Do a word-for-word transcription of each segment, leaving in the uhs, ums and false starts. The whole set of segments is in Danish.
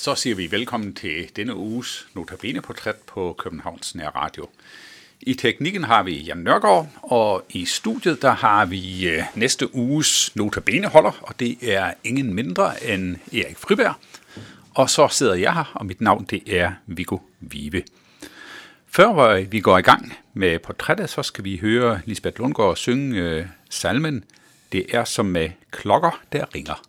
Så siger vi velkommen til denne uges Notabene-portræt på Københavns Nærradio. I teknikken har vi Jan Nørgaard, og i studiet der har vi næste uges Notabene-holder, og det er ingen mindre end Erik Friberg. Og så sidder jeg her, og mit navn det er Viggo Vive. Før vi går i gang med portrættet, så skal vi høre Lisbeth Lundgaard synge øh, salmen "Det er som med klokker, der ringer".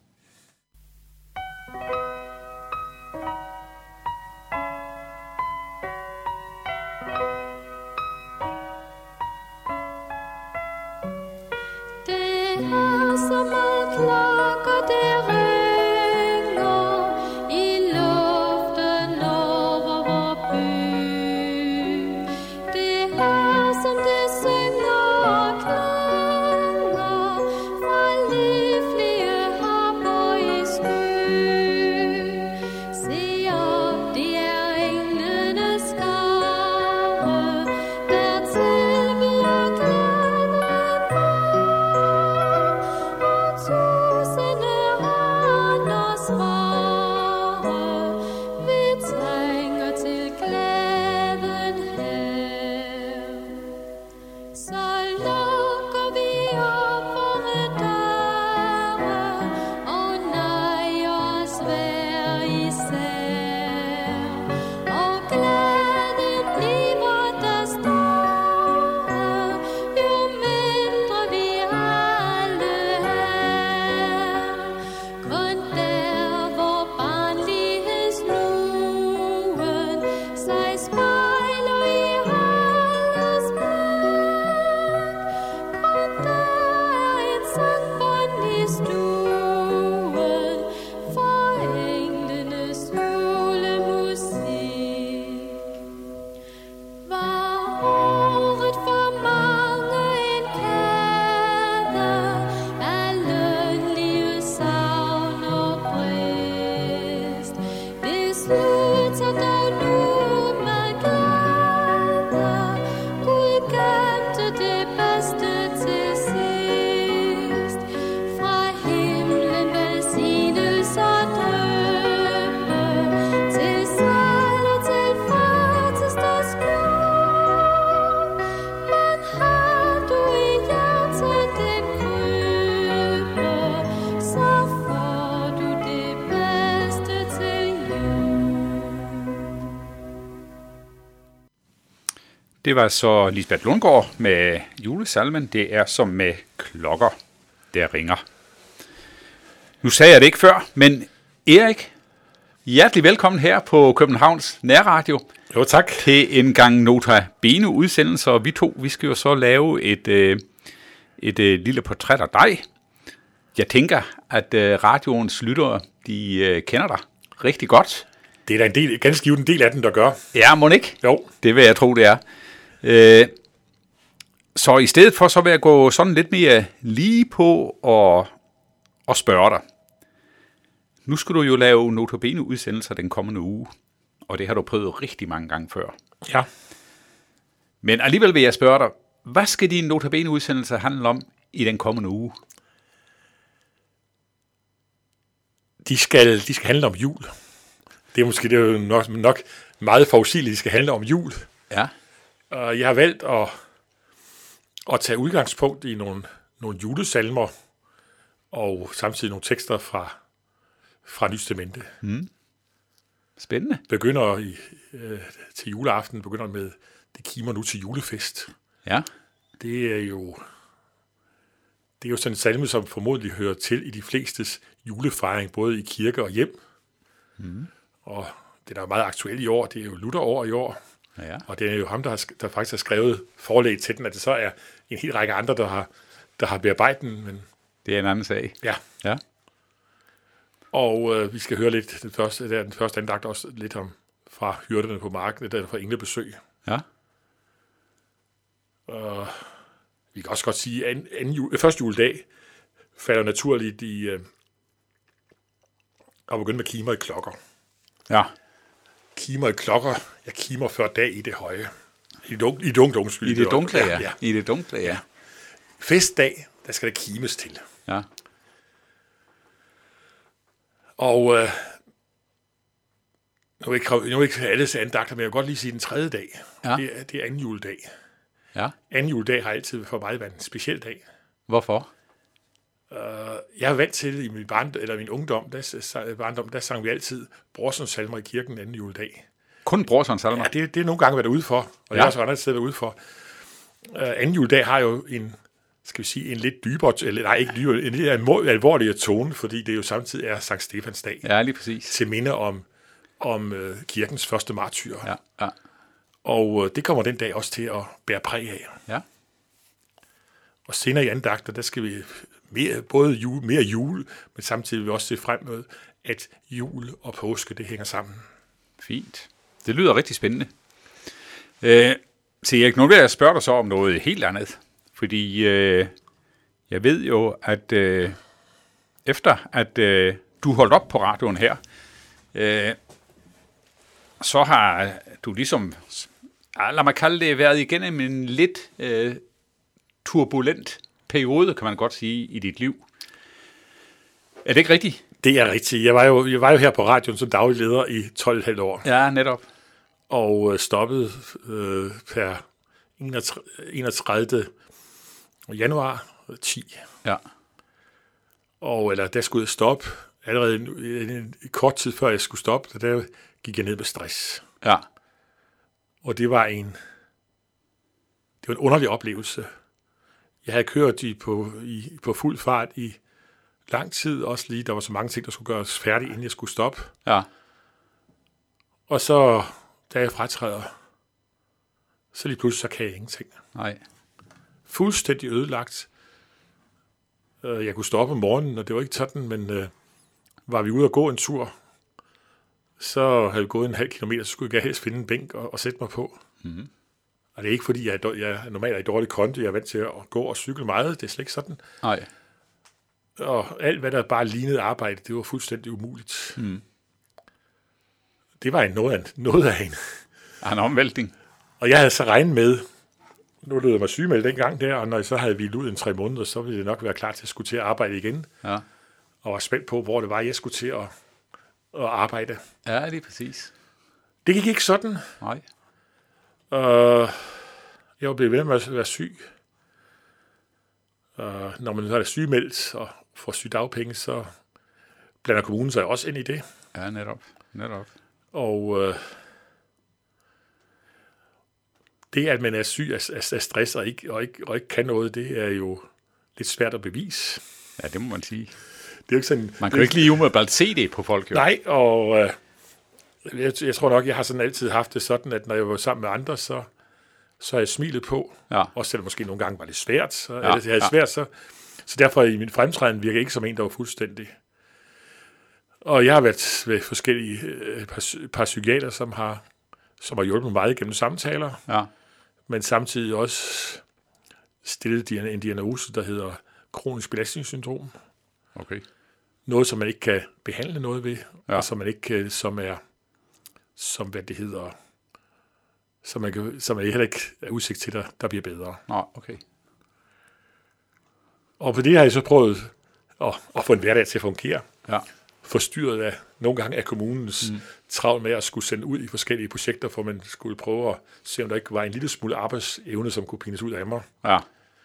Det var så Lisbeth Lundgaard med julesalmen "Det er som med klokker, der ringer". Nu sagde jeg det ikke før, men Erik, hjertelig velkommen her på Københavns Nærradio. Jo, tak. Til en gang Notabene-udsendelser, og vi to, vi skal jo så lave et, et, et, et lille portræt af dig. Jeg tænker, at radioens lyttere, de kender dig rigtig godt. Det er da en del, ganske givet en del af den, der gør. Ja, må ikke? Jo. Det vil jeg tro, det er. Øh, så i stedet for, så vil jeg gå sådan lidt mere lige på og, og spørge dig. Nu skal du jo lave Notabene-udsendelser den kommende uge, og det har du prøvet rigtig mange gange før. Ja. Men alligevel vil jeg spørge dig, hvad skal dine Notabene-udsendelser handle om i den kommende uge? De skal, de skal handle om jul. Det er måske det er jo nok, nok meget forudsigeligt, de skal handle om jul. Ja. Og jeg har valgt at, at tage udgangspunkt i nogle, nogle julesalmer, og samtidig nogle tekster fra, fra Nyt Testamente. Mm. Spændende. Begynder i, øh, til juleaften, begynder med "Det kimer nu til julefest". Ja. Det er jo, det er jo sådan en salme, som formodentlig hører til i de flestes julefejring, både i kirke og hjem. Mm. Og det er da meget aktuelt i år, det er jo Luther-år i år. Ja. Og det er jo ham, der, har, der faktisk har skrevet forlæg til den, at det så er en hel række andre, der har, der har bearbejdet den. Men det er en anden sag. Ja. Ja. Og øh, vi skal høre lidt, den første, der, den første andagt også lidt om fra hyrderne på marken, der fra englebesøg. Ja. Og vi kan også godt sige, at anden, anden jule, første juledag falder naturligt i øh, at begynde med kimer i klokker. Ja. Kimer i klokker. Jeg kimer før dag i det høje. I det, i det dunkle, undskyld. I det dunkle, ja. ja. I det dunkle, ja. Festdag, der skal der kimes til. Ja. Og øh, Nu er ikke, nu er ikke alles andagter, men jeg vil godt lige sige den tredje dag. Ja. Det, er, det er anden juledag. Ja. Anden juledag har altid for mig været en speciel dag. Hvorfor? Uh, jeg er vant til i min, barnd- eller min ungdom, der, barndom, der sang vi altid Brorsons salmer i kirken anden juledag. Kun Brorsons salmer? Ja, det, det er nogle gange været ude for, og ja. Jeg har også andre steder været ude for. Uh, anden juledag har jo en, skal vi sige, en lidt dybere, eller nej, ikke dybere, en lidt alvorligere tone, fordi det jo samtidig er Sankt Stefans dag. Ja, lige præcis. Til minde om, om uh, kirkens første martyr. Ja, ja. Og uh, det kommer den dag også til at bære præg af. Ja. Og senere i andagter, der skal vi mere, både jule, mere jul, men samtidig vil vi også se frem med, at jul og påske, det hænger sammen. Fint. Det lyder rigtig spændende. Øh, så Erik, nu vil jeg spørge dig så om noget helt andet. Fordi øh, jeg ved jo, at øh, efter at øh, du holdt op på radioen her, øh, så har du ligesom, lad mig kalde det, været igennem en lidt øh, turbulent periode, kan man godt sige, i dit liv. Er det ikke rigtigt? Det er rigtigt. Jeg var jo, jeg var jo her på radioen som daglig leder i tolv komma fem år. Ja, netop. Og stoppede øh, per enogtredivte januar ti. Ja. Og eller der skulle jeg stoppe. Allerede en, en, en kort tid før jeg skulle stoppe, der gik jeg ned med stress. Ja. Og det var en, det var en underlig oplevelse. Jeg havde kørt i på, i, på fuld fart i lang tid, også lige, der var så mange ting, der skulle gøres færdige, inden jeg skulle stoppe. Ja. Og så, da jeg fratræder, så lige pludselig, så kan jeg ingenting. Nej. Fuldstændig ødelagt. Jeg kunne stoppe om morgenen, og det var ikke sådan, men øh, var vi ude og gå en tur, så havde vi gået en halv kilometer, så skulle jeg helst finde en bænk og, og sætte mig på. Mm-hmm. Og det er ikke, fordi jeg, er, jeg er normalt er i dårlig konto. Jeg er vant til at gå og cykle meget. Det er slet ikke sådan. Nej. Og alt, hvad der bare lignede arbejde, det var fuldstændig umuligt. Mm. Det var en noget af, noget af en. En omvæltning. Og jeg havde så regnet med, nu lød jeg mig sygemeldt dengang der, og når jeg så havde hvilet ud en tre måneder, så ville det nok være klar til at skulle til at arbejde igen. Ja. Og var spændt på, hvor det var, jeg skulle til at, at arbejde. Ja, det er præcis. Det gik ikke sådan. Nej. Uh, jeg var blevet ved med at være syg. Uh, når man er sygemeldt og får sygedagpenge, så blander kommunen sig også ind i det. Ja, netop. netop. Og uh, det, at man er syg af, af stress og ikke, og, ikke, og ikke kan noget, det er jo lidt svært at bevise. Ja, det må man sige. Det er jo ikke sådan, man kan jo ikke lige umiddelbart se det på folk. Jo. Nej, og uh, jeg, jeg tror nok, jeg har sådan altid haft det sådan, at når jeg var sammen med andre, så så har jeg smilet på, ja. Også selvom måske nogle gange var det svært, så, ja, eller det havde ja. svært, så, så derfor i min fremtræden virker jeg ikke som en, der var fuldstændig. Og jeg har været ved forskellige øh, par, par psykiater, som har, som har hjulpet mig meget gennem samtaler, ja. Men samtidig også stillet en diagnose, der hedder kronisk belastningssyndrom. Okay. Noget, som man ikke kan behandle noget ved, ja. Og som man ikke kan, som er, som hvad det hedder, som man, kan, som man heller ikke er udsigt til, der, der bliver bedre. Nå, okay. Og på det har jeg så prøvet at, at få en hverdag til at fungere. Ja. Forstyrret af nogle gange af kommunens mm. travl med at skulle sende ud i forskellige projekter, for man skulle prøve at se, om der ikke var en lille smule arbejdsevne, som kunne pines ud af mig. Ja.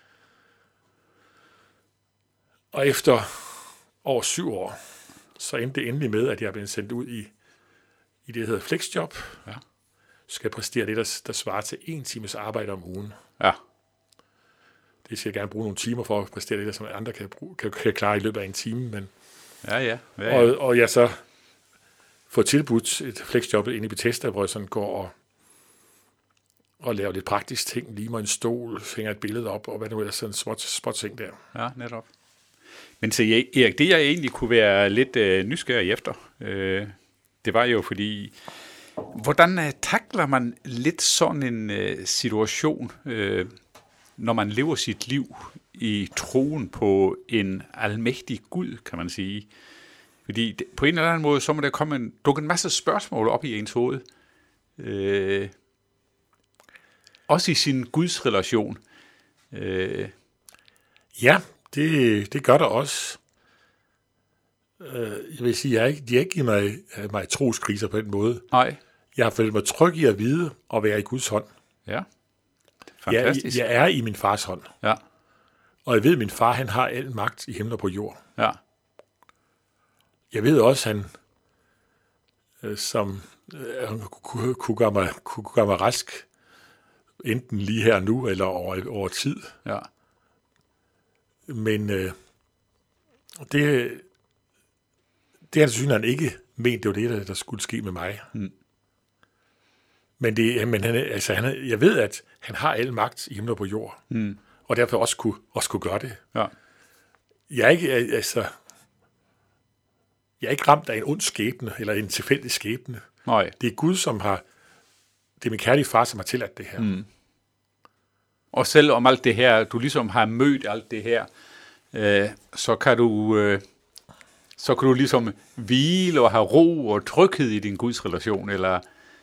Og efter over syv år, så endte det endelig med, at jeg blev sendt ud i, i det, der hedder flexjob. Ja. Skal præstere det, der, der svarer til en times arbejde om ugen. Ja. Det skal jeg gerne bruge nogle timer for at præstere det, der, som andre kan, bruge, kan, kan klare i løbet af en time. Men, ja, ja. ja, ja. Og, og jeg så får tilbudt et flexjob inde i Bethesda, hvor jeg sådan går og, og laver lidt praktisk ting, limer en stol, hænger et billede op, og hvad nu er sådan en spot, spot ting der. Ja, netop. Men så Erik, det jeg egentlig kunne være lidt øh, nysgerrig efter, øh, det var jo fordi, hvordan uh, takler man lidt sådan en uh, situation, uh, når man lever sit liv i troen på en almægtig Gud, kan man sige? Fordi det, på en eller anden måde, så må der komme en, dukke en masse spørgsmål op i ens hoved. Uh, også i sin Guds relation. Uh, ja, det, det gør der også. Øh, jeg vil sige, jeg er ikke, de har ikke givet mig, mig troskriser på den måde. Nej. Jeg har følt mig tryg i at vide og være i Guds hånd. Ja. Fantastisk. Jeg, jeg er i min fars hånd. Ja. Og jeg ved, at min far han har al magt i himmel og på jord. Ja. Jeg ved også, at han øh, som øh, kunne, kunne, gøre mig, kunne gøre mig rask, enten lige her nu, eller over, over tid. Ja. Men øh, det, det har han synes, han ikke ment, det var det, der, der skulle ske med mig. Mm. Men, det, men han, altså, han, jeg ved, at han har al magt i himmel og på jord. Mm. Og derfor også kunne, også kunne gøre det. Ja. Jeg er ikke, altså, jeg er ikke ramt af en ond skæbne, eller en tilfældig skæbne. Nej. Det er Gud, som har, det er min kærlige far, som har tilladt det her. Mm. Og selvom alt det her, du ligesom har mødt alt det her, øh, så kan du, øh, så kan du ligesom hvile og have ro og tryghed i din Guds relation, eller?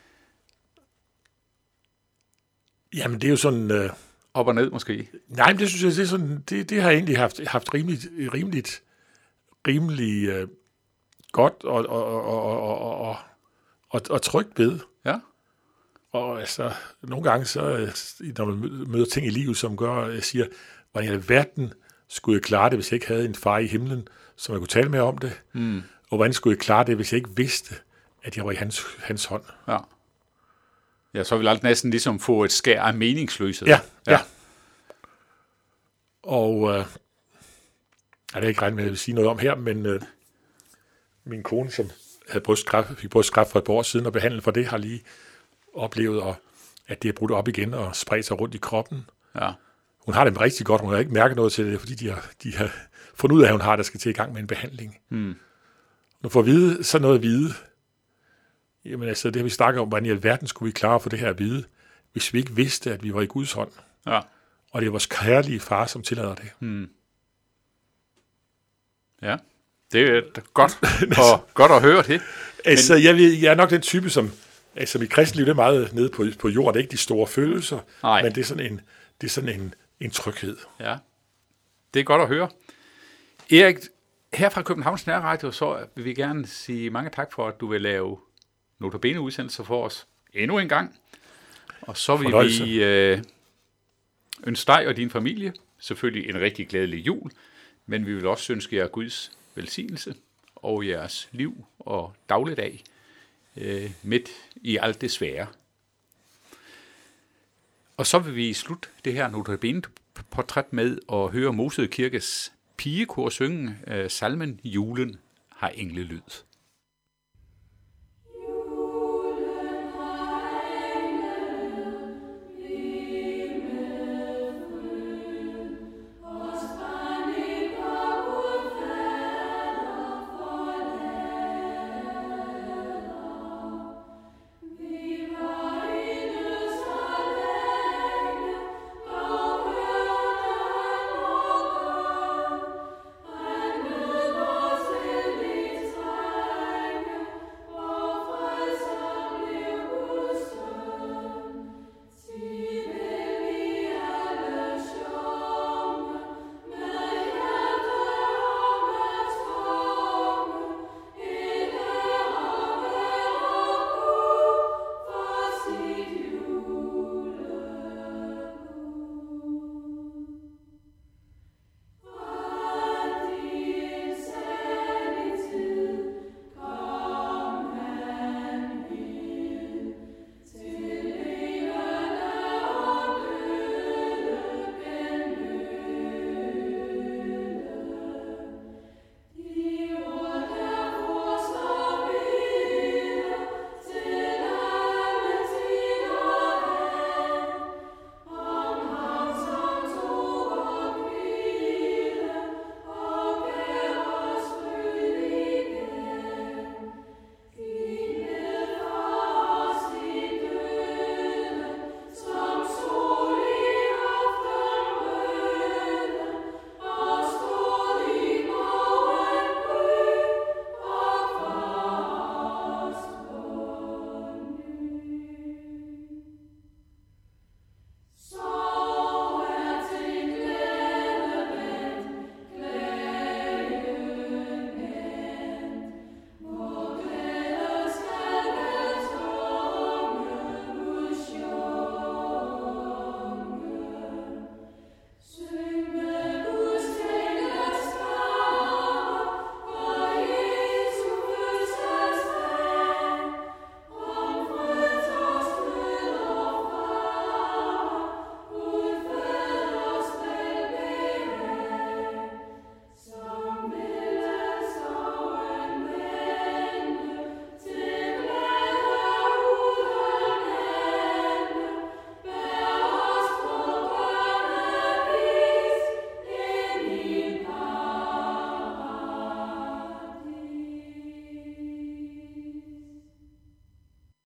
Jamen, det er jo sådan... Øh, op og ned, måske? Nej, men det synes jeg, det, er sådan, det, det har jeg egentlig haft, haft rimeligt, rimeligt, rimelig øh, godt og, og, og, og, og, og, og, og trygt ved. Ja. Og altså, nogle gange, så, når man møder ting i livet, som gør, jeg siger, hvordan i alverden skulle jeg klare det, hvis jeg ikke havde en far i himlen, som jeg kunne tale med om det? Mm. Og hvordan skulle jeg klare det, hvis jeg ikke vidste, at jeg var i hans, hans hånd? Ja. Ja, så vil alt næsten ligesom få et skær af meningsløshed. Ja, ja. ja. Og øh, jeg har ikke regnet med, at jeg vil sige noget om her, men øh, min kone, som havde brystkræft, fik brystkræft for et par år siden og behandlet for det, har lige oplevet, og, at det er brudt op igen og spredt sig rundt i kroppen. Ja. Hun har det rigtig godt. Hun har ikke mærket noget til det, fordi de har, de har fundet ud af, at hun har, der skal til i gang med en behandling. Mm. Når for at vide, så noget at vide, jamen altså, det har vi snakket om, hvordan i alverden skulle vi klare for det her at vide, hvis vi ikke vidste, at vi var i Guds hånd. Ja. Og det er vores kærlige far, som tillader det. Mm. Ja, det er godt, og godt at høre det. Altså, men... jeg, ved, jeg er nok den type, som... Altså, mit kristenliv, det er meget nede på, på jorden. Det er ikke de store følelser, Nej. men det er sådan en, det er sådan en, en tryghed. Ja, det er godt at høre. Erik, her fra Københavns Nærradio, så vil vi gerne sige mange tak for, at du vil lave notabene udsendelser for os endnu en gang. Og så vil Fornøjelse. vi øh, ønske dig og din familie selvfølgelig en rigtig glædelig jul, men vi vil også ønske jer Guds velsignelse og jeres liv og dagligdag øh, midt i alt det svære. Og så vil vi slutte det her notabene-portræt med at høre Mosede Kirkes pigekor synge øh, salmen Julen har englelyd.